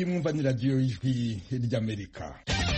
mwumva ni radiyo y'ijwi ry'Amerika.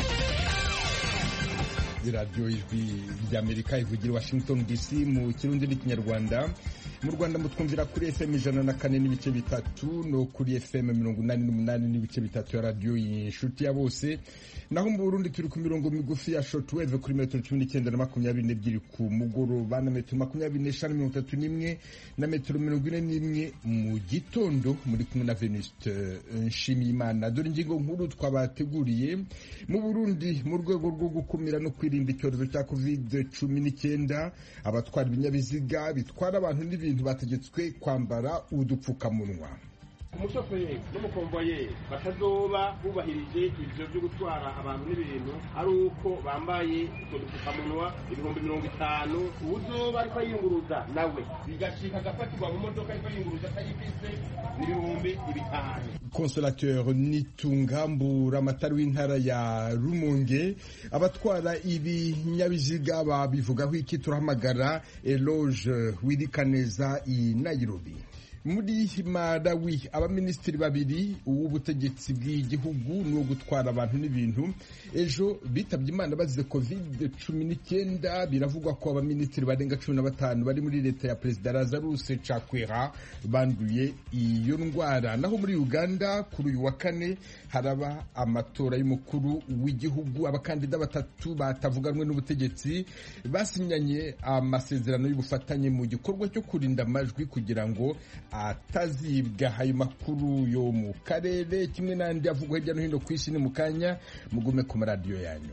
Radiyo y'ijwi ry'Amerika ivugira Washington DC mu Kirundi n'Ikinyarwanda. Mu Rwanda mutwumvira kuri FM 104.3 no kuri FM 88.3 ya radiyo y'Inshuti ya Bose. Naho mu Burundi turi ku mirongo migufi ya shortwave kuri metero 19 na 22 ku mugoroba na metero 25 na metero 41 mu gitondo. Muri kumwe na Venuste Nshimiyimana. Dore ingingo nkuru twabateguriye. Mu Burundi mu rwego rwo gukumira no kwirinda icyorezo cya COVID-19 abatwara ibinyabiziga bitwara abantu n'ibintu bategetswe kwambara udupfukamunwa. Umushoferi n'umukomboye batazoba bubahirije ivyo byo gutwara abantu n'ibintu ari uko bambaye udupfukamunwa 50,000. Uzoba ariko yiyunguruza nawe bigashika agafatirwa mu modoka ariko yiyunguruza atayifise 5,000. Consolateur Nitungambura amatari w'intara ya Rumonge abatwara ibinyabiziga babivugaho iki turahamagara Eloge Wirikaneza i Nairobi. Muri Malawi abaminisitiri babiri uw'ubutegetsi bw'igihugu no gutwara abantu n'ibintu ejo bitabye Imana bazize COVID-19. Biravugwa ko abaminisitiri barenga 15 bari muri leta ya Perezida Lazarus Chakwera banduye iyo ndwara. Naho muri Uganda kuri uyu wa kane haraba amatora y'umukuru w'igihugu. Abakandida batatu batavuganwe n'ubutegetsi basinyanye amasezerano y'ubufatanye mu gikorwa cyo kurinda amajwi kugira ngo atazibwa. Ayo makuru yo mu karere kimwe n'andi avugwa hirya no hino ku isi ni mu kanya mugume ku maradiyo yanyu.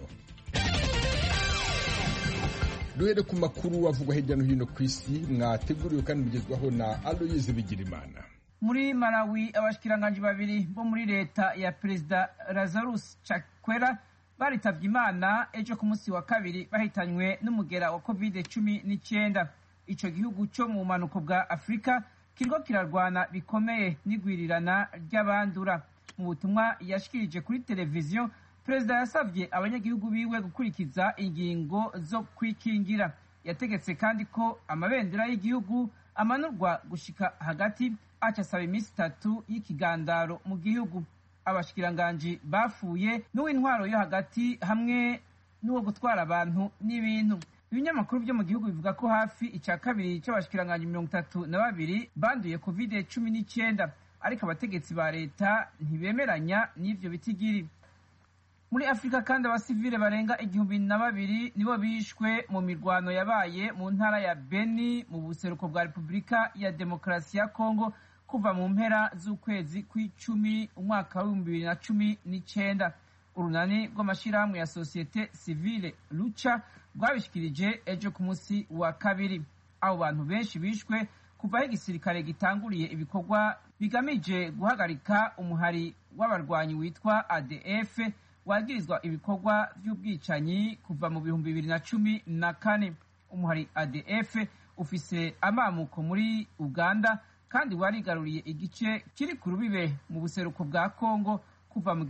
Duhere ku makuru avugwa hirya no hino ku isi mwateguriwe kandi mugezwaho na Aloyize Bigirimana. Muri Malawi abashikiranganje babiri bo muri leta ya Perezida Lazarus Chakwera baritavye Imana ejo ku munsi wa kabiri bahitanywe n'umugera wa COVID-19. Ico gihugu cyo mu manuko bwa Afrika kiriko kirarwana bikomeye n'igwirirana ry'abandura. Mu butumwa yashikirije kuri televiziyo, Perezida yasavye abanyagihugu biwe gukurikiza ingingo zo kwikingira. Yategetse kandi ko amabendera y'igihugu amanurwa gushika hagati, acasaba iminsi 3 y'ikigandaro mu gihugu. Abashikiranganje bafuye n'uw'intwaro yo hagati hamwe n'uwo gutwara abantu n'ibintu. Ibinyamakuru byo mu gihugu bivuga ko hafi icya kabiri cy'abashikiranganje 32 banduye COVID-19, ariko abategetsi ba leta ntibemeranya n'ivyo bitigiri. Muri Afrika kandi abasivile barenga 2,000 nibo bishwe mu mirwano yabaye mu ntara ya Beni mu buseruko bwa Repubulika ya Demokarasi ya Kongo kuva mu mpera z'ukwezi kw'icumi umwaka wa 2019. Urunani rw'amashirahamwe ya Societe Civile Lucha rwabishikirije ejo ku munsi wa kabiri. Abo bantu benshi bishwe kuva igisirikare gitanguriye ibikorwa bigamije guhagarika umuhari w'abarwanyi witwa ADF wagirizwa ibikorwa by'ubwicanyi kuva mu 2014. Umuhari ADF ufise amamuko muri Uganda kandi warigaruriye igice kiri ku rubibe mu buseruko bwa Kongo kuva mu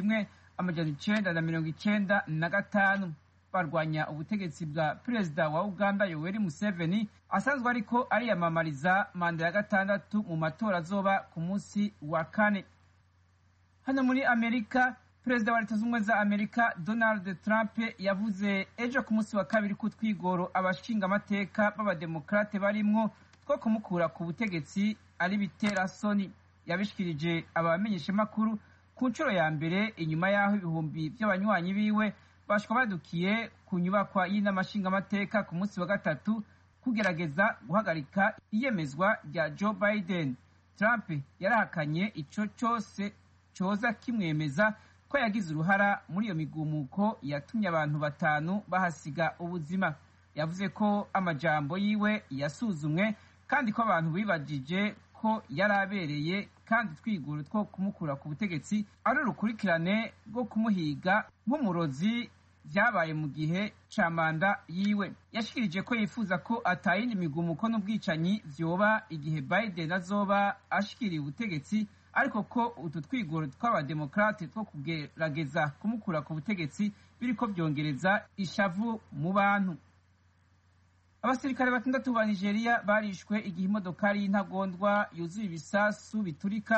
1995. Barwanya ubutegetsi bwa Perezida wa Uganda Yoweri Museveni asanzwe ariko ariyamamariza manda ya 6 mu matora azoba ku munsi wa kane. Hano muri Amerika, Perezida wa Leta Zunze za Amerika Donald Trump yavuze ejo ku munsi wa kabiri ko twigoro abashinga amateka b'abademokrate barimwo two kumukura ku butegetsi ari biterasoni. Yabishikirije abamenyesha makuru ku nshuro ya mbere inyuma yaho ibihumbi by'abanywanyi biwe bashwa badukiye ku nyubakwa y'inamashinga amateka ku munsi wa gatatu kugerageza guhagarika iyemezwa rya Joe Biden. Trump yarahakanye ico cyose coza kimwemeza ko yagize uruhara muri iyo migumuko yatumye abantu 5 bahasiga ubuzima. Yavuze ko amajambo yiwe yasuzumwe kandi ko abantu bibajije ko yarabereye kandi twiguru two kumukura ku butegetsi ari urukurikirane rwo kumuhiga nk'umurozi vyabaye mu gihe ca manda yiwe. Yashikirije ko yifuza ko atayindi migumuko n'ubwicanyi vyoba igihe Biden azoba ashikiriye ubutegetsi, ariko ko utu twigoro tw'abademokrate two kugerageza kumukura ku butegetsi biriko vyongereza ishavu mu bantu. Abasirikare 6 ba Nigeria barishwe igihe imodokari y'intagondwa yuzuye ibisasu biturika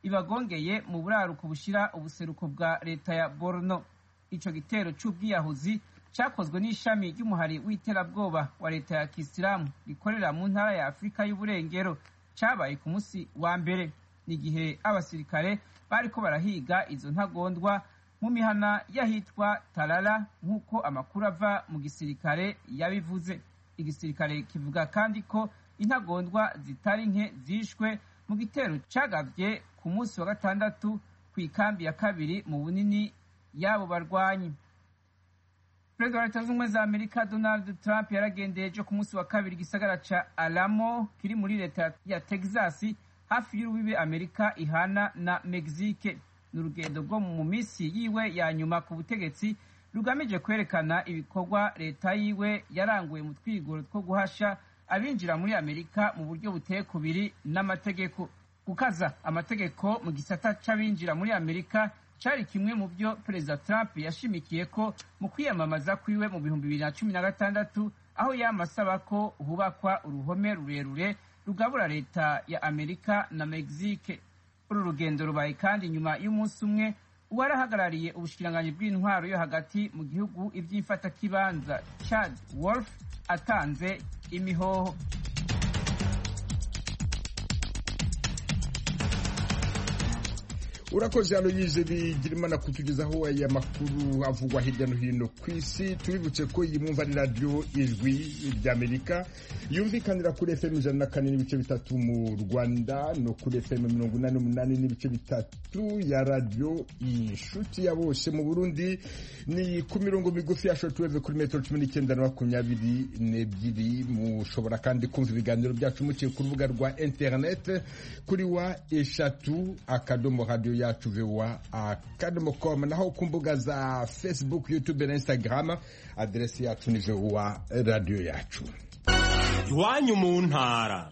ibagongeye mu buraruko bushira ubuseruko bwa leta ya Borno. Ico gitero c'ubwiyahuzi cakozwe n'ishami ry'umuhari w'iterabwoba wa leta ya Kisilamu rikorera mu ntara ya Afrika y'Uburengero cabaye ku musi wa mbere, n'igihe abasirikare bariko barahiga izo ntagondwa mu mihana yahitwa Talala nk'uko amakuru ava mu gisirikare yabivuze. Igisirikare kivuga kandi ko intagondwa zitari nke zishwe mu gitero cagavye ku musi wa gatandatu kw'ikambi ya kabiri mu bunini y'abo barwanyi. Perezida wa Leta Zunze Ubumwe za Amerika Donald Trump yaragendeye ejo ku musi wa kabiri igisagara ca Alamo kiri muri leta ya Texas hafi y'urubibe Amerika ihana na Mexique. N'urugendo rwo mu misi yiwe ya nyuma ku butegetsi rugamije kwerekana ibikorwa leta yiwe yaranguye mu twigoro two guhasha abinjira muri Amerika mu buryo buteye kubiri n'amategeko. Gukaza amategeko mu gisata c'abinjira muri Amerika cari kimwe mu byo Perezida Trump yashimikiye ko mu kwiyamamaza kwiwe mu 2016, aho yamasaba ko hubakwa uruhome rurerure rugabura leta ya Amerika na Mexique. Uru rugendo rubaye kandi nyuma y'umunsi umwe uwarahagarariye ubushikiranganji bw'intwaro yo hagati mu gihugu ivy'imfatakibanza Chad Wolf atanze imihoho. Urakoze Aloyize Bigirimana kutugezaho aya makuru avugwa hirya no hino ku isi. Tubibutse ko iyi mwumva ari radio Ijwi ry'Amerika yumvikanira kuri FM 104 n'ibice bitatu mu Rwanda no kuri FM 88 n'ibice bitatu ya radio Inshuti ya Bose mu Burundi, ni ku mirongo migufi ya shortwave kuri metero 19 na 22. Mushobora kandi kumva ibiganiro byacu muciye ku rubuga rwa internet kuri wa eshatu akadomo radio yacu VOA akadomo.com, naho ku mbuga za Facebook, YouTube na Instagram adresi yacu ni VOA radio yacu. Iwanyu mu ntara.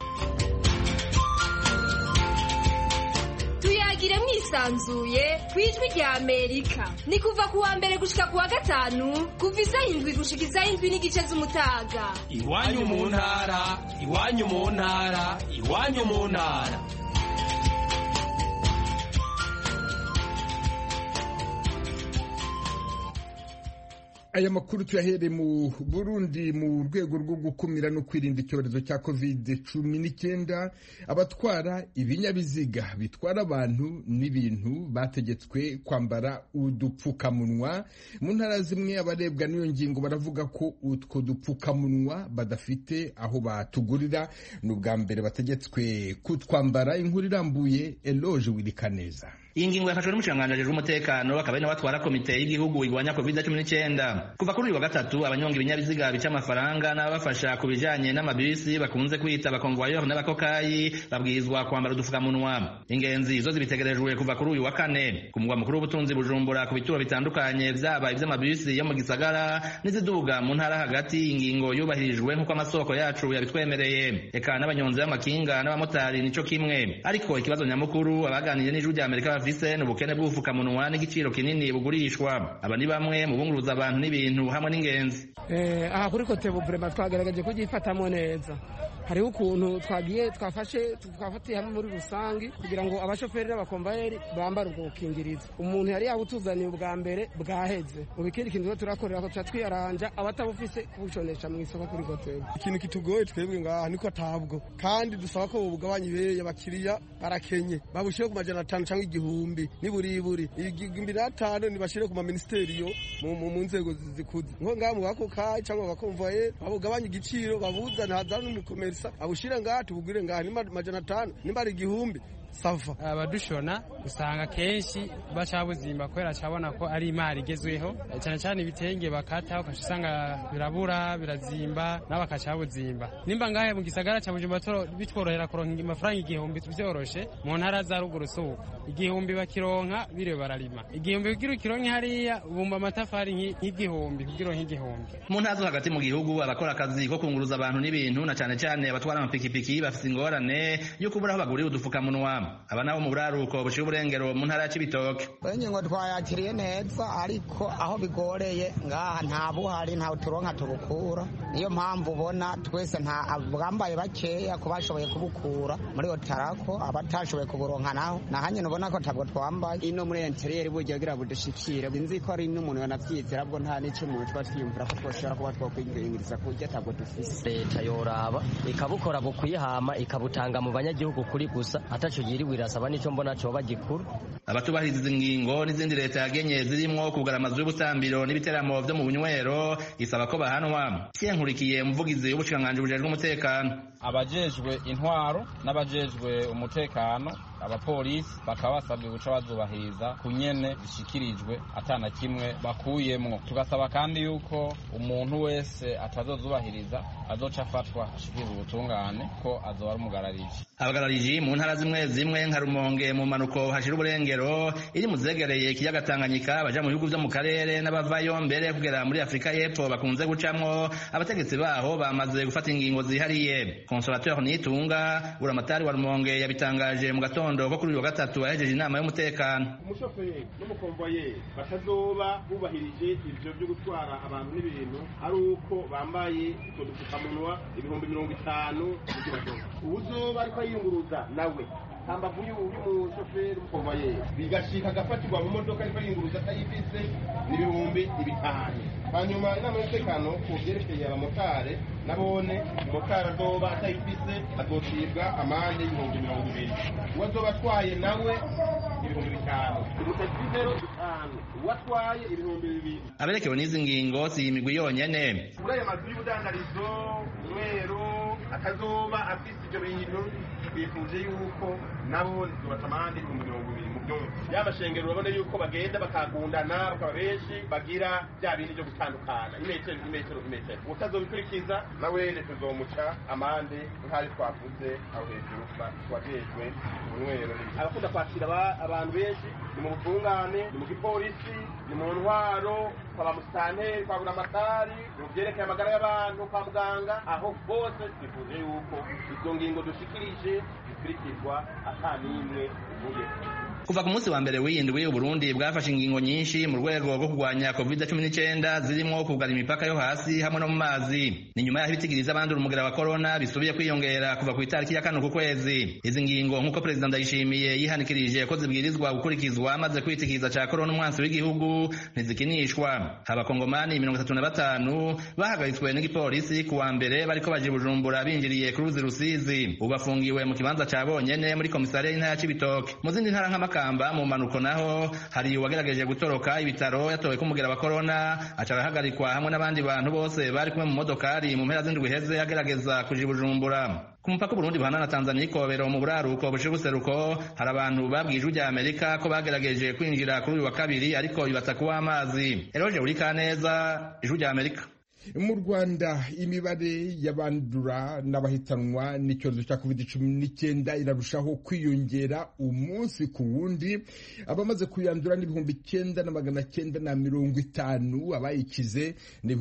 Tuyagire mwisanzuye kwijwi rya Amerika. Ni kuva kuwa mbere gushika kuwa gatanu kuva isaha 7 gushika isaha 7 n'igice z'umutaga. Iwanyu mu ntara, iwanyu mu ntara, iwanyu mu ntara. Aya makuru tuyahere mu Burundi. Mu rwego rwo gukumira no kwirinda icyorezo cya COVID-19, abatwara ibinyabiziga bitwara abantu n'ibintu bategetswe kwambara udupfukamunwa. Mu ntara zimwe abarebwa n'iyo ngingo baravuga ko utwo dupfukamunwa badafite aho batugurira, n'ubwa mbere bategetswe kutwambara. Inkuru irambuye Eloge Wirikaneza. Iyi ngingo yafashwe n'umushikiranganji w'umutekano bakaba ari n'abatwara komite y'igihugu igwanya COVID-19. Kuva kuri uyu wa gatatu abanyonga ibinyabiziga bica amafaranga n'ababafasha ku bijanye n'amabisi bakunze kwita abakonvoyeur n'abakokayi babwirizwa kwambara udufukamunwa. Ingenzi zo zibitegerejwe kuva kuri uyu wa kane ku mugwa mukuru w'ubutunzi Bujumbura ku bituro bitandukanye vyaba ivy'amabisi yo mu gisagara n'iziduga mu ntara hagati. Ingingo yubahirijwe nk'uko amasoko yacu yabitwemereye, eka n'abanyonzi b'amakinga n'abamotari nico kimwe. Ariko ikibazo nyamukuru abaganiriye n'Ijwi ry'Amerika bafise n'ubukene bw'ubufukamunwa n'igiciro kinini bugurishwa. Aba ni bamwe mu bunguruza abantu n'ibintu hamwe n'ingenzi. Aha kuri kote vraiment twagerageje kugifatamo neza. Hariho ukuntu twafatiye hamwe muri rusangi kugira ngo abashoferi n'abakomvayeri bambare ubwo bukingirizo. Umuntu yari yabutuzaniye ubwa mbere bwaheze. Ubikindi kintu turakorera ko twiyaranja abatabufise kubuconesha mu isoko kuri kote. Ikintu kitugoye twebwe ngaha niko atabwo, kandi dusaba ko bugabanya ibere y'abakiriya barakenye babushiye ku majana 5 cyangwa 1000 niburiburi 500 nibashire ku ma ministeriyo mu nzego zikuze nko ngaha mu bakokayi cyangwa abakonvoyeri babugabanya igiciro babuzana hazana n'umukomersa abushira ngaha tubugire ngaha ni majana 5 nimba ari 1000 sava. Abadushona usanga kenshi bacabuzimba kubera cabona ko ari imari igezweho, cyane cyane ibitenge bakata ukashusanga birabura birazimba n'abakacabuzimba. Nimba ngahe mu gisagara ca Bujumbura bitworohera kuronka amafaranga 1000 byoroshe, mu ntara za ruguru suko 1000 bakironka bire bararima 1000 kugira kironke hariya ubumba amatafari nk'igihumbi kugira nk'igihumbi. Mu ntara zo hagati mu gihugu abakora akazi ko kunguruza abantu n'ibintu na cyane cyane abatwara amapikipiki bafite ingorane yo kubura aho bagurira udufukamunwa. bahanwa aba nabo mu buraruko buciye uburengero mu ntara ya Cibitoke. Ingingo twayakiriye neza ariko aho bigoreye ngaha nta buhari nta turonka tubukura, niyo mpamvu ubona twese nta bwambaye bakeya ku bashoboye kubukura muri Otarako, abatashoboye kuburonka naho nahanye ubona ko tabwo twambaye ino muri interieur burya gira budushikira nzi ko ari n'umuntu yanavyizera bwo nta n'icyo umuntu twatwiyumvira ko twoshobora kuba twokwingiriza kurya tabwo dufise. Leta yoraba ikabukora bukuyihama ikabutanga mu banyagihugu kuri gusa ataco yiriwe irasaba nico mbona cyo bagikuru. Abatubahiriza izi ngingo n'izindi leta yagenye zirimwo kugara amazu y'ubutambiro n'ibiteramo vyo mu bunywero isaba ko bahanwa. Nkurikiye umuvugizi w'ubushikiranganji bujejwe umutekano, abajejwe intwaro n'abajejwe umutekano abapolisi bakaba basabwe guca bazubahiriza kunyene zishikirijwe atana kimwe bakuyemwo. Tugasaba kandi yuko umuntu wese atazozubahiriza azoca afatwa ashikirizwa ubutungane ko azoba ari umugarariji. Abagarariji mu ntara zimwe zimwe nka Rumonge mu manuko hashira uburengero iri mu zegereye ikiyaga Tanganyika baja mu bihugu vyo mu karere n'abavayo mbere kugera muri Afrika y'Epfo bakunze gucamwo, abategetsi baho bamaze gufata ingingo zihariye. Consolateur Nitunga uramatari wa Rumonge yabitangaje mu gatondo ko kuri uyu wa gatatu ahejeje inama y'umutekano. Umushoferi n'umukomboye batazoba bubahirije ivyo byo gutwara abantu n'ibintu ari uko bambaye udupfukamunwa 50,000 uzoba ariko yiyunguruza nawe hambavu y'umushoferi umukomboye bigashika agafatirwa mu modoka ariko yiyunguruza atayifise n'5,000. hanyuma inama y'umutekano ku vyerekeye abamotari nabone umumotari azoba atayifise azocibwa amande y'20,000. uwazoba atwaye nawe 5,000. uwatwaye 2,000. Aberekewe n'izi ngingo si imigwi yonyene. Muri aya mazu y'ubudandarizo umwero akazoba afise ivyo bintu bifuje yuko nabo zobatamande 2,000 mu byumba. Yabashengero urabone yuko bagenda bakagundana bakaba benshi bagira bya bintu byo gutandukana imetero. Utazobikurikiza nawe tuzomuca amande nk'ari twavuze aho hejuru twajejwe umwero. Abakunda kwakira abantu benshi ni mu butungane, ni mu gipolisi, ni mu ntwaro, kwa bamusitanteri, kwa buramatari, mu vyerekeye amagara y'abantu, kwa muganga, aho bose twifuze yuko izo ngingo dushikirije zikurikizwa ata n'imwe ivuye. Kuva ku munsi wa mbere w'indwi Uburundi bwafashe ingingo nyinshi mu rwego rwo kurwanya COVID-19 zirimo kugara imipaka yo hasi hamwe no mu mazi. Ni nyuma y'aho ibitigiriza abandura umugera wa corona bisubiye kwiyongera kuva ku itariki ya 4 ku kwezi. Izi ngingo nk'uko Perezida Ndayishimiye yihanikirije ko zibwirizwa gukurikizwa amaze kwitikiza ca corona umwansi w'igihugu ntizikinishwa. Abakongomani 35 bahagaritswe n'igipolisi ku wa mbere bariko baje Bujumbura binjiriye ku ruzi Rusizi. Ubafungiwe mu kibanza ca bonyene muri komisariya y'intara ya Cibitoke. Mu zindi ntara Makamba mu manuko naho hari uwagerageje gutoroka ibitaro yatowe ko umugera wa corona acarahagarikwa hamwe n'abandi bantu bose bari kumwe mu modokari mu mpera z'indwi heze agerageza kuja Bujumbura. Ku mupaka Burundi buhana na Tanzania ikobero mu buraruko bushira ubuseruko hari abantu babwije ujya Amerika ko bagerageje kwinjira kuri uyu wa kabiri ariko bibatsa kuba amazi. Eroje uri kaneza ijwi Amerika. Mu Rwanda imibare y'abandura n'abahitanwa n'icyorezo cya COVID-19 irarushaho kwiyongera umunsi ku wundi. Abamaze kuyandura ni 9,950, abayikize ni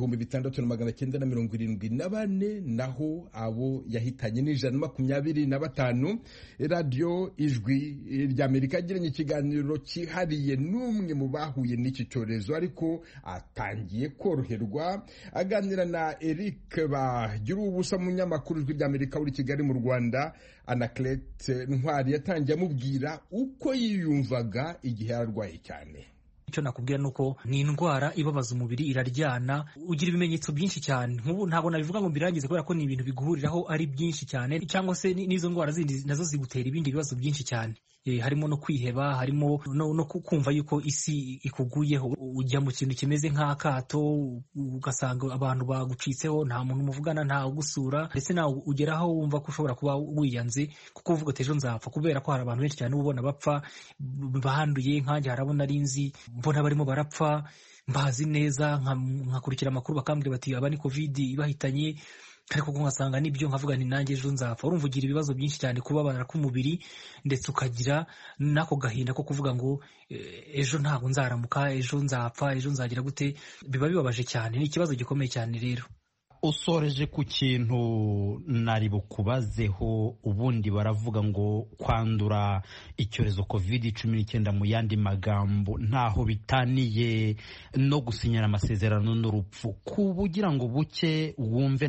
6,974, naho abo yahitanye ni 125. Radio Ijwi ry'Amerika yagiranye ikiganiro cyihariye n'umwe mu bahuye n'iki cyorezo ariko atangiye koroherwa. Aganira na Eric bagira ubusa munyamakuru ijwi ry'Amerika uri Kigali mu Rwanda, Anaclete Ntwari yatangiye amubwira uko yiyumvaga igihe yararwaye cyane. Icyo nakubwira nuko ni indwara ibabaza umubiri, iraryana, ugira ibimenyetso byinshi cyane. Nk'ubu ntabwo nabivuga ngo mbirangize kubera ko ni ibintu biguhuriraho ari byinshi cyane, cyangwa se n'izo ndwara zindi nazo zigutera ibindi bibazo byinshi cyane. Harimo no kwiheba, harimo no kumva yuko isi ikuguyeho, ujya mu kintu kimeze nk'akato ugasanga abantu bagucitseho, nta muntu muvugana, nta ugusura, ndetse nawe ugeraho wumva ko ushobora kuba wiyanze kuko uvuga ati ejo nzapfa, kubera ko hari abantu benshi cyane ubona bapfa bahanduye. Nkanjye harabona ari nzi mbona barimo barapfa, mbazi neza, nkakurikira amakuru bakambwira bati aba ni covid ibahitanye, ariko nkasanga nibyo, nkavuga ni nanjye ejo nzapfa. Urumva ugira ibibazo byinshi cyane, kubabara k'umubiri, ndetse ukagira nako gahinda ko kuvuga ngo ejo ntabwo nzaramuka, ejo nzapfa, ejo nzagira gute. Biba bibabaje cyane, ni ikibazo gikomeye cyane. Rero usoreje ku kintu nari bukubazeho, ubundi baravuga ngo kwandura icyorezo COVID-19 mu yandi magambo ntaho bitaniye no gusinyana amasezerano n'urupfu. Kubugira ngo buke wumve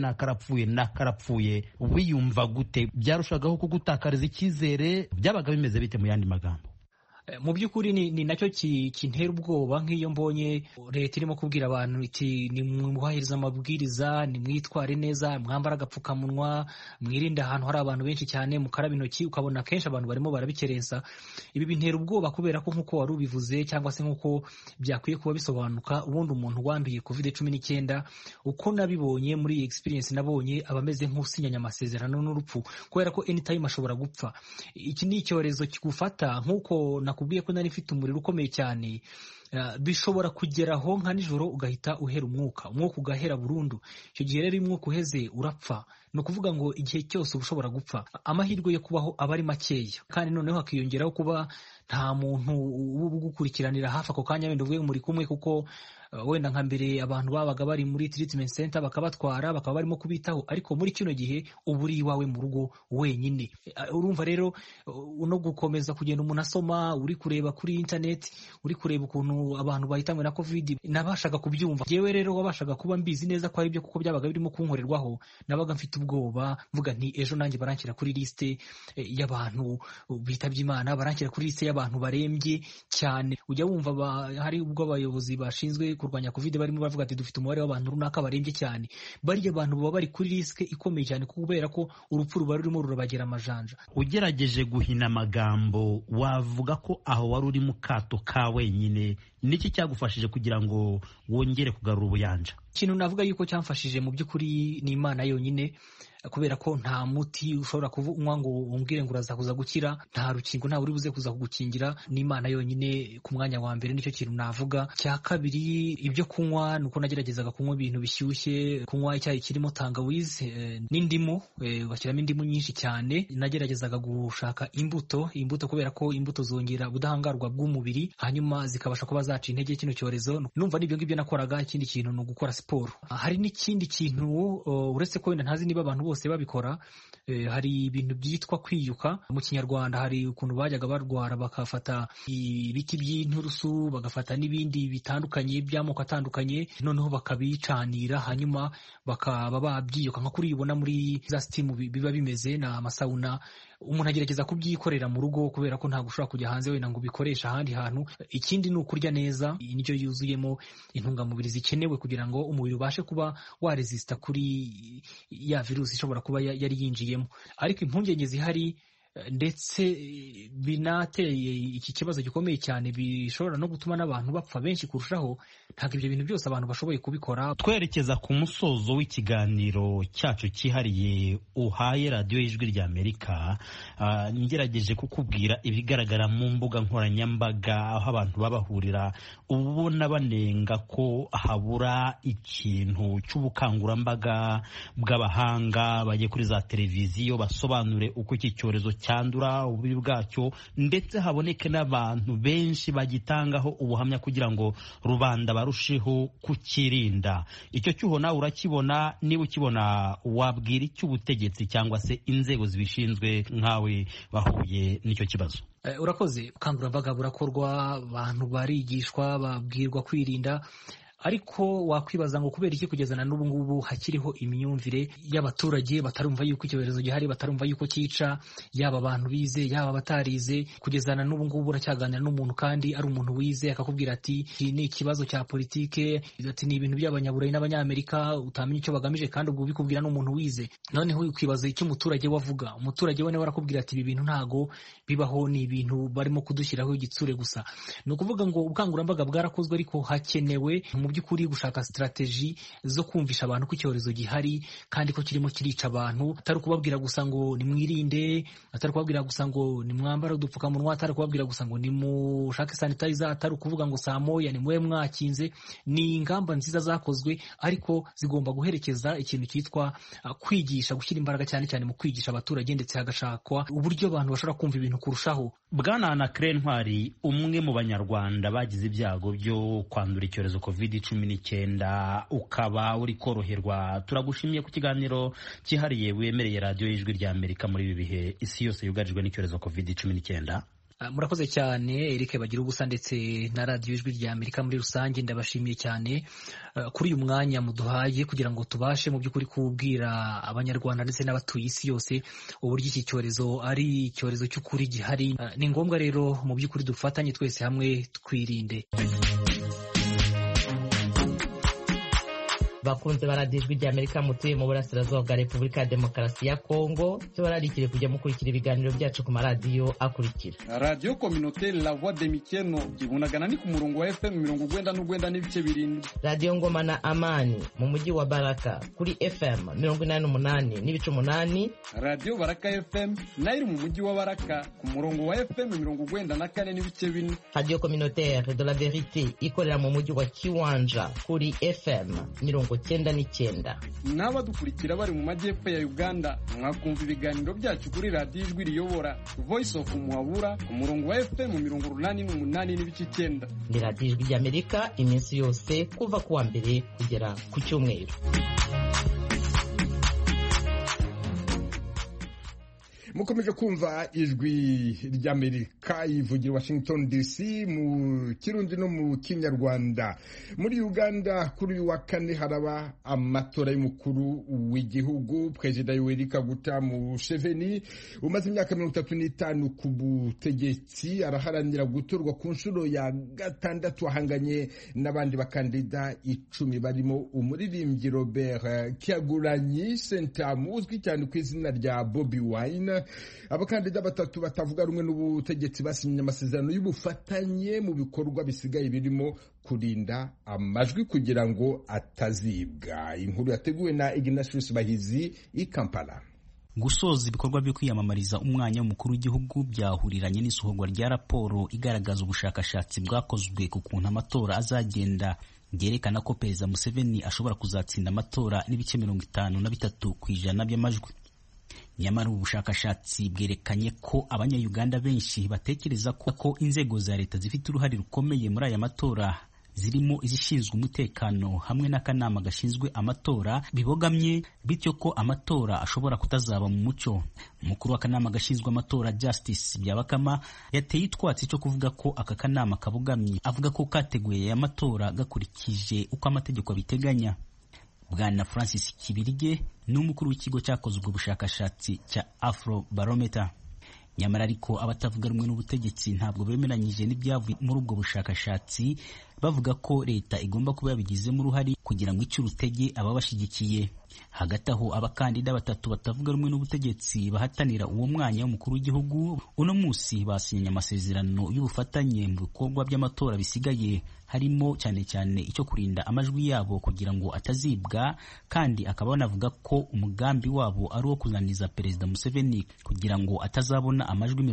nakarapfuye wiyumva gute? Byarushagaho kugutakariza icyizere? Byabaga bimeze bite mu yandi magambo? Mu by'ukuri ni nacyo kintera ubwoba nk'iyo mbonye leta irimo kubwira abantu iti nimwubahiriza amabwiriza, nimwitware neza, mwambara agapfukamunwa, mwirinde ahantu hari abantu benshi cyane, mukaraba intoki, ukabona kenshi abantu barimo barabikerensa. Ibi bintera ubwoba kubera ko nk'uko wari ubivuze cyangwa se nk'uko byakwiye kuba bisobanuka, ubundi umuntu wanduye COVID-19 uko nabibonye muri experience nabonye abameze nk'usinyanya amasezerano n'urupfu, kubera ko anytime ashobora gupfa. Iki ni icyorezo kigufata nk'uko nakubwiye ko nari mfite umuriro ukomeye cyane, bishobora kugeraho nka nijoro ugahita uhera umwuka ugahera burundu. Icyo gihe rero umwuka uheze urapfa. Ni ukuvuga ngo igihe cyose uba ushobora gupfa. Amahirwe yo kubaho aba ari makeya, kandi noneho hakiyongeraho kuba nta muntu ugukurikiranira hafi ako kanya wenda uvuye muri kumwe, kuko wenda nka mbere abantu babaga bari muri treatment center bakabatwara bakaba barimo kubitaho, ariko muri kino gihe uba uri iwawe mu rugo wenyine. Urumva rero no gukomeza kugenda umuntu asoma, uri kureba kuri internet, uri kureba ukuntu abantu bahitanywe na COVID, nabashaga kubyumva. Jewe rero wabashaga kuba mbizi neza ko ari byo, kuko byabaga birimo kunkorerwaho, nabaga mfite ubwoba mvuga nti ejo nanjye baranshyira kuri liste y'abantu bitabye Imana, baranshyira kuri liste y'abantu barembye cyane. Ujya wumva hari ubwo abayobozi bashinzwe kurwanya COVID barimo bavuga ati dufite umubare w'abantu runaka barembye cyane. Bariya abantu baba bari kuri riske ikomeye cyane, kubera ko urupfu ruba rurimo rurabagera amajanja. Ugerageje guhina amagambo, wavuga ko aho wari uri mu kato ka wenyine, niki cyagufashije kugira ngo wongere kugarura ubuyanja? Ikintu navuga yuko cyamfashije mu by'ukuri ni Imana yonyine, kubera ko nta muti ushobora kunywa ngo umbwire ngo uraza kuza gukira, nta rukingo nta uri buze kuza kugukingira. Ni Imana yonyine ku mwanya wa mbere, nicyo kintu navuga. Cya kabiri, ibyo kunywa nuko nageragezaga kunywa ibintu bishyushye, kunywa icyayi kirimo tangawizi n'indimu, ugashyiramo indimu nyinshi cyane. Nageragezaga gushaka imbuto kubera ko imbuto zongera ubudahangarwa bw'umubiri, hanyuma zikabasha kuba zaca intege kino cyorezo. Numva n'ibyo ngibyo nakoraga. Ikindi kintu ni ugukora siporo. Hari n'ikindi kintu uretse ko wenda ntazi niba abantu bose babikora, hari ibintu byitwa kwiyuka. Mu Kinyarwanda hari ukuntu bajyaga barwara bakafata ibiti by'inturusu, bagafata n'ibindi bitandukanye by'amoko atandukanye, noneho bakabicanira, hanyuma bakaba babyiyuka nka kuri ubona muri za steam biba bimeze na amasawuna. Umuntu agerageza kubyikorera mu rugo, kubera ko ntabwo ushobora kujya hanze wenda ngo ubikoresha ahandi hantu. Ikindi ni ukurya neza indyo yuzuyemo intungamubiri zikenewe kugira ngo umubiri ubashe kuba waresista kuri ya virusi ishobora kuba yari yinjiyemo. Ariko impungenge zihari ndetse binateye iki kibazo gikomeye cyane, bishobora no gutuma n'abantu bapfa benshi kurushaho. Ntabwo ibyo bintu byose abantu bashoboye kubikora. Twerekeza ku musozo w'ikiganiro cyacu cyihariye uhaye radiyo y'Ijwi ry'Amerika, ngerageje kukubwira ibigaragara mu mbuga nkoranyambaga aho abantu babahurira, ubona banenga ko habura ikintu cy'ubukangurambaga bw'abahanga bagiye kuri za televiziyo basobanure uko iki cyorezo cyandura, ububi bwacyo, ndetse haboneke n'abantu benshi bagitangaho ubuhamya kugira ngo rubanda barusheho kukirinda. Icyo cyuho nawe urakibona? Niba ukibona, wabwira icy'ubutegetsi cyangwa se inzego zibishinzwe nkawe bahuye n'icyo kibazo? Urakoze. Ubukangurambaga burakorwa, abantu barigishwa, babwirwa kwirinda, ariko wakwibaza ngo kubera iki kugeza na n'ubu ngubu hakiriho imyumvire y'abaturage batarumva yuko icyorezo gihari, batarumva yuko cyica, yaba abantu bize yaba abatarize. Kugeza na n'ubu ngubu uracyaganira n'umuntu kandi ari umuntu wize, akakubwira ati iki ni ikibazo cya politike, ati ni ibintu by'abanyaburayi n'abanyamerika, utamenya icyo bagamije, kandi ubwo bikubwira n'umuntu wize. Noneho ukibaza icyo umuturage wavuga. Umuturage we nawe arakubwira ati ibi bintu ntago bibaho, ni ibintu barimo kudushyiraho igitsure gusa. Ni ukuvuga ngo ubukangurambaga bwarakozwe, ariko hakenewe mu by'ukuri gushaka strategy zo kumvisha abantu ko icyorezo gihari kandi ko kirimo kirica abantu. Atari kubabwira gusa ngo nimwirinde, atari kubabwira gusa ngo nimwambare udupfukamunwa, atari kubabwira gusa ngo nimushake sanitizer, atari kuvuga ngo saa moya ni mwe mwakinze. Ni ingamba nziza zakozwe, ariko zigomba guherekeza ikintu cyitwa kwigisha, gushyira imbaraga cyane cyane mu kwigisha abaturage, ndetse hagashakwa uburyo abantu bashobora kumva ibintu kurushaho. Bwana Anaclet Ntwari, umwe mu banyarwanda bagize ibyago byo kwandura icyorezo COVID-19 COVID-19 ukaba uri koroherwa. Turagushimiye ku kiganiro cyihariye wemereye radiyo y'ijwi rya Amerika muri ibi bihe isi yose yugarijwe n'icyorezo COVID-19. Murakoze cyane Eric Bagirubusa ndetse na radiyo ijwi rya Amerika muri rusange. Ndabashimiye cyane kuri uyu mwanya muduhaye kugira ngo tubashe mu by'ukuri kubwira abanyarwanda ndetse n'abatuye isi yose uburyo iki cyorezo ari icyorezo cy'ukuri gihari. Ni ngombwa rero mu by'ukuri dufatanye twese hamwe twirinde. bakunze baradijwe rya Amerika mutuye mu burasirazuba bwa Repubulika ya Demokarasi ya Kongo tubararikire kujya mukurikira ibiganiro byacu ku maradiyo akurikira: Radio Communautaire La Voix de Mikeno ibunagana ni ku murongo wa FM 99 n'ibice 7, Radio Ngoma na Amani mu mujyi wa Baraka kuri FM 88 n'ibice 8, Radio Baraka FM nayo mu mujyi wa Baraka ku murongo wa FM 94 n'ibice 4, Radio Communautaire de la Vérité ikorera mu mujyi wa Kiwanja kuri FM 99. N'abadukurikira bari mu majyepfo ya Uganda mwakumva ibiganiro byacu kuri radiyo ijwi riyobora Voice of Muhabura ku murongo wa FM 88 n'ibice 9. Ni radiyo ijwi rya Amerika iminsi yose kuva kuwa mbere kugera ku cyumweru. mukomeje kumva ijwi ry'Amerika ivugira Washington DC mu Kirundi no mu Kinyarwanda. Muri Uganda kuri uyu wa kane haraba amatora y'umukuru w'igihugu. Perezida Yoweri Kaguta Museveni umaze imyaka 35 ku butegetsi araharanira gutorwa ku nshuro ya 6 ahanganye n'abandi bakandida 10 barimo umuririmbyi Robert Kyagulanyi Ssentamu uzwi cyane ku izina rya Bobi Wine. Abakandida batatu batavuga rumwe n'ubutegetsi basinye amasezerano y'ubufatanye mu bikorwa bisigaye birimo kurinda amajwi kugira ngo atazibwa. Inkuru yateguwe na Ignatius Bahizi i Kampala. Gusoza ibikorwa byo kwiyamamariza umwanya w'umukuru w'igihugu byahuriranye n'isohorwa rya raporo igaragaza ubushakashatsi bwakozwe ku kuntu amatora azagenda, byerekana ko Perezida Museveni ashobora kuzatsinda amatora n'ibice 53% by'amajwi. Nyamara ubushakashatsi bwerekanye ko abanya-Uganda benshi batekereza ko inzego za leta zifite uruhare rukomeye muri aya matora zirimo izishinzwe umutekano hamwe n'akanama gashinzwe amatora bibogamye, bityo ko amatora ashobora kutazaba mu mucyo. Umukuru w'akanama gashinzwe amatora Justice Byabakama yateye itwatsi cyo kuvuga ko aka kanama kabogamye, avuga ko kateguye aya matora gakurikije uko amategeko abiteganya. Bwana Francis Kibirige ni umukuru w'ikigo cyakoze ubwo bushakashatsi cya Afrobarometer. Nyamara ariko abatavuga rumwe n'ubutegetsi ntabwo bemeranyije n'ibyavuye muri ubwo bushakashatsi, bavuga ko leta igomba kuba yabigizemo uruhare kugira ngo ice urutege ababashyigikiye. Hagati aho abakandida batatu batavuga rumwe n'ubutegetsi bahatanira uwo mwanya w'umukuru w'igihugu uno munsi basinye amasezerano y'ubufatanye mu bikorwa by'amatora bisigaye, harimo cyane cyane icyo kurinda amajwi yabo kugira ngo atazibwa, kandi akaba banavuga ko umugambi wabo ari uwo kuzaniza Perezida Museveni kugira ngo atazabona amajwi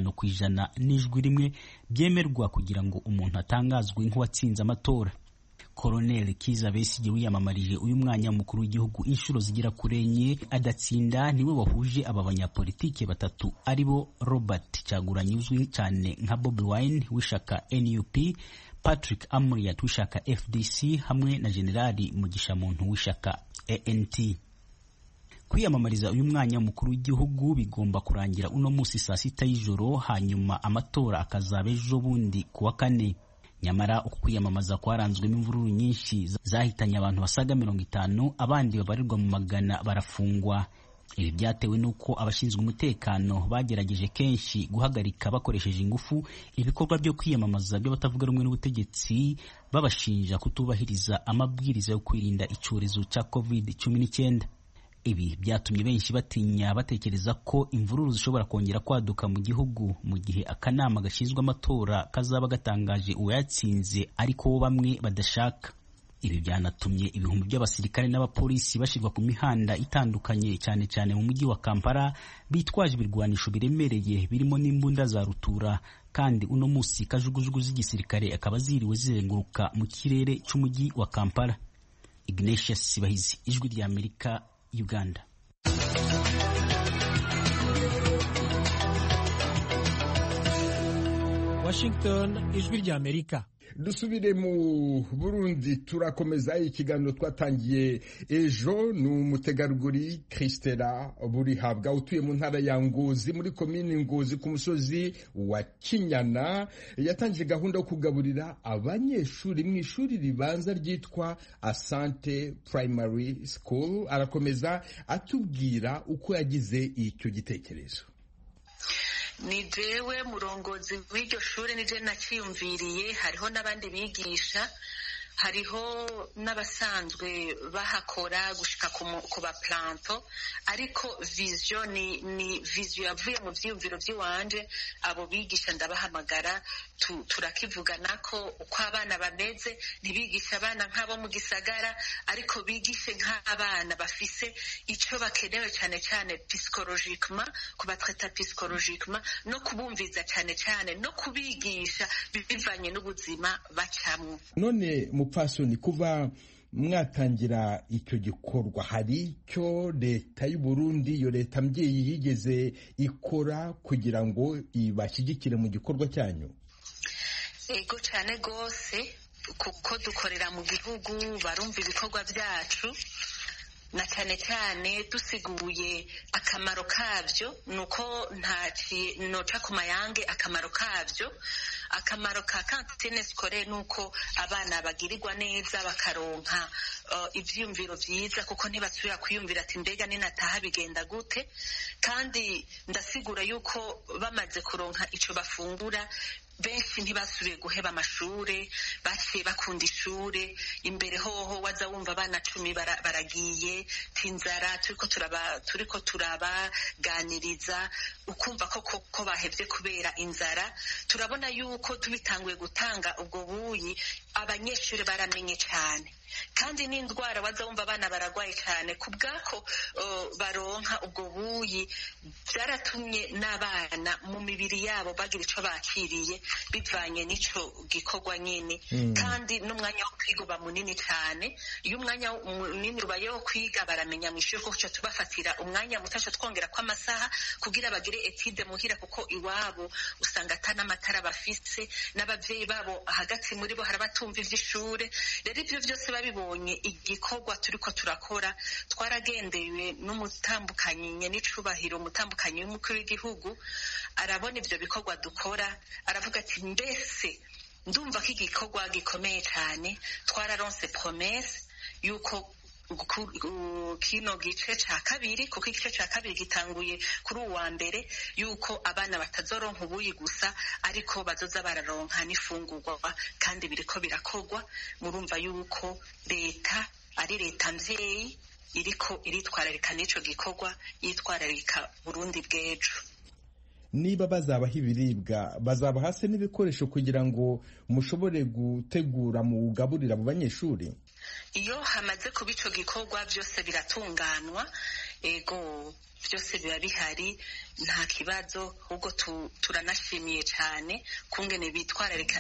50% n'ijwi rimwe byemerwa kugira ngo umuntu atangazwe nk'uwatsinze amatora. Colonel Kiza Besigye wiyamamarije uyu mwanya w'umukuru w'igihugu inshuro zigera kuri 4 adatsinda, niwe wahuje aba banyapolitike batatu aribo Robert Kyagulanyi uzwi cyane nka Bobi Wine w'ishaka NUP, Patrick Amuriat w'ishaka FDC hamwe na Generali Mugisha Muntu w'ishaka ANT. Kwiyamamariza uyu mwanya w'umukuru w'igihugu bigomba kurangira uno munsi saa 6 y'ijoro, hanyuma amatora akazaba ejo bundi kuwa kane. Nyamara uku kwiyamamaza kwaranzwemo imvururu nyinshi zahitanye abantu basaga 50, abandi babarirwa mu magana barafungwa. Ibi byatewe nuko abashinzwe umutekano bagerageje kenshi guhagarika bakoresheje ingufu ibikorwa byo kwiyamamaza by'abatavuga rumwe n'ubutegetsi, babashinja kutubahiriza amabwiriza yo kwirinda icyorezo cya COVID-19. Ibi byatumye benshi batinya, batekereza ko imvururu zishobora kongera kwaduka mu gihugu mu gihe akanama gashinzwe amatora kazaba gatangaje uwayatsinze ariko bo bamwe badashaka. Ibi byanatumye ibihumbi by'abasirikare n'abapolisi bashirwa ku mihanda itandukanye, cyane cyane mu mujyi wa Kampala, bitwaje ibirwanisho biremereye birimo n'imbunda za rutura, kandi uno munsi kajugujugu z'igisirikare akaba ziriwe zizenguruka mu kirere cy'umujyi wa Kampala. Ignatius Bahizi, Ijwi rya Amerika, Uganda. Washington, Ijwi rya Amerika. dusubire mu Burundi turakomeza ikiganiro twatangiye ejo. Ni umutegarugori Christela Burihabwa utuye mu ntara ya Ngozi muri komini Ngozi ku musozi wa Kinyana yatangije gahunda yo kugaburira abanyeshuri mu ishuri ribanza ryitwa Asante Primary School. Arakomeza atubwira uko yagize icyo gitekerezo. Ni jewe murongozi w'iryo shuri nije nakiyumviriye, hariho n'abandi bigisha, hariho n'abasanzwe bahakora gushika ku baplanto, ariko vision ni vision yavuye mu vyiyumviro vy'iwanje. Abo bigisha ndabahamagara turakivugana ko uko abana bameze, ntibigisha abana nk'abo mu gisagara, ariko bigishe nk'abana bafise ico bakenewe cane cane psychologiquement, kubatreta psychologiquement, no kubumviza cane cane no kubigisha bivanye n'ubuzima bacamwo. None mupfasoni, kuva mwatangira icyo gikorwa hari icyo leta y'u Burundi, iyo leta mbyeyi yigeze ikora kugira ngo ibashyigikire mu gikorwa cyanyu? Ego cyane gose, kuko dukorera mu gihugu, barumva ibikorwa byacu, na cyane cyane dusiguye akamaro kabyo. Nuko noca ku mayange akamaro kabyo. Akamaro ka kantine scolaire nuko abana bagirirwa neza, bakaronka ivyumviro vyiza, kuko ntibasubira kwiyumvira ati mbega ninataha bigenda gute. Kandi ndasigura yuko bamaze kuronka ico bafungura, benshi ntibasubiye guheba amashure, baciye bakunda ishure. Imbere hoho waza wumva abana 10 baragiye tinzara, turiko turabaganiriza, ukumva ko bahevye kubera inzara. Turabona yuko tubitanguye gutanga ubwo buyi, abanyeshuri baramenye cyane, kandi n'indwara waza wumva abana baragwaye cyane kubwako baronka ubwo buyi. Byaratumye n'abana mu mibiri yabo bagira ico bakiriye bivanye n'ico gikorwa nyene. Kandi n'umwanya wo kwiga uba munini cyane. Iyo umwanya munini ubayeho kwiga, baramenya mw'ishuri ko tubafatira umwanya mutasha twongera ko amasaha kugira bagire etide muhira, kuko iwabo usanga atanamatara bafise, n'abavyeyi babo hagati muri bo harabatumva ivy'ishure. Rero ivyo byose babibonye igikorwa turiko turakora, twaragendewe n'umutambukanyi n'icubahiro, umutambukanyi w'umukuru w'igihugu, arabona ivyo bikorwa dukora, aravuga ati mbese ndumva ko igikorwa gikomeye cyane. Twararonse promesse yuko kino gice ca kabiri, kuko igice ca kabiri gitanguye kuri uwa mbere, yuko abana batazoronka ubuyi gusa, ariko bazoza bararonka n'ifungurwa, kandi biriko birakorwa. Murumva yuko leta ari leta mvyeyi, iriko iritwararika n'ico gikorwa, yitwararika Burundi bw'ejo. Niba bazabaha ibiribwa, bazabaha se n'ibikoresho kugira ngo mushobore gutegura mu gaburira abo banyeshuri? Iyo hamaze kuba ico gikorwa byose biratunganwa, ego byose biba bihari, nta kibazo. Ubwo turanashimiye cyane kungene bitwararika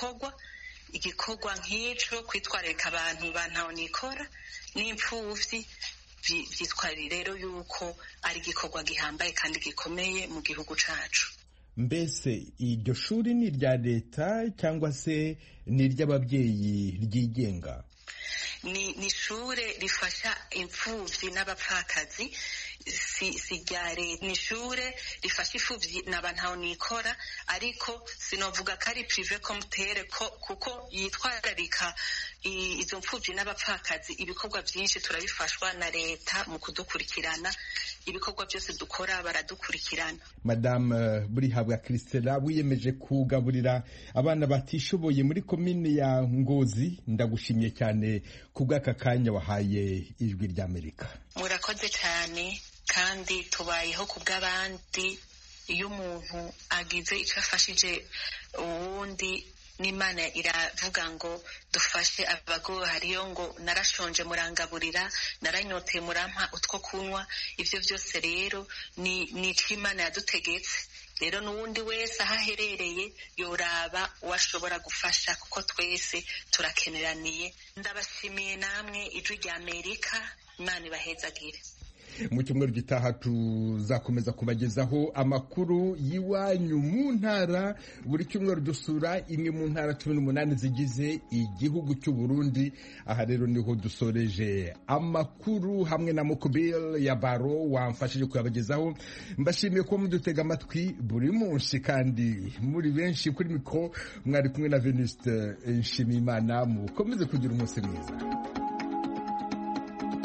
igikorwa nk'ico, kwitwararika abantu bantaho nikora n'impfuvyi. Vyitwarira rero yuko ari igikorwa gihambaye kandi gikomeye mu gihugu cacu. Mbese iryo shuri ni irya leta cyangwa se ni iry'ababyeyi ryigenga? Ni ishure rifasha impfuvyi n'abapfakazi, si rya leta. Ni ishure rifasha impfuvyi n'abantaho nikora, ariko sinovuga ko ari prive communautaire, kuko yitwararika izo mpfuvyi n'abapfakazi. Ibikorwa byinshi turabifashwa na leta mu kudukurikirana, ibikorwa byose dukora baradukurikirana. Madame Burihabwa Christela, wiyemeje kugaburira abana batishoboye muri komine ya Ngozi, ndagushimiye cyane kubw'aka kanya wahaye Ijwi ry'Amerika. Murakoze cyane, kandi tubayeho kubw'abandi. Iyo umuntu agize icyo afashije uwundi, n'Imana iravuga ngo dufashe abagowe. Hariyo ngo narashonje murangaburira, naranyoteye murampa utwo kunywa. Ivyo byose rero ni ico Imana yadutegetse. Rero n'uwundi wese aho aherereye yoraba uwashobora gufasha, kuko twese turakeneraniye. Ndabashimiye namwe Ijwi ry'Amerika, Imana ibahezagire. mu cyumweru gitaha tuzakomeza kubagezaho amakuru y'iwanyu mu ntara. Buri cyumweru dusura imwe mu ntara 18 zigize igihugu cy'u Burundi. Aha rero niho dusoreje amakuru hamwe na Mukubile ya Baro wamfashije kuyabagezaho. Mbashimiye ko mudutega amatwi buri munsi kandi muri benshi. Kuri mikro mwari kumwe na Venuste Nshimiyimana. Mukomeze kugira umunsi mwiza.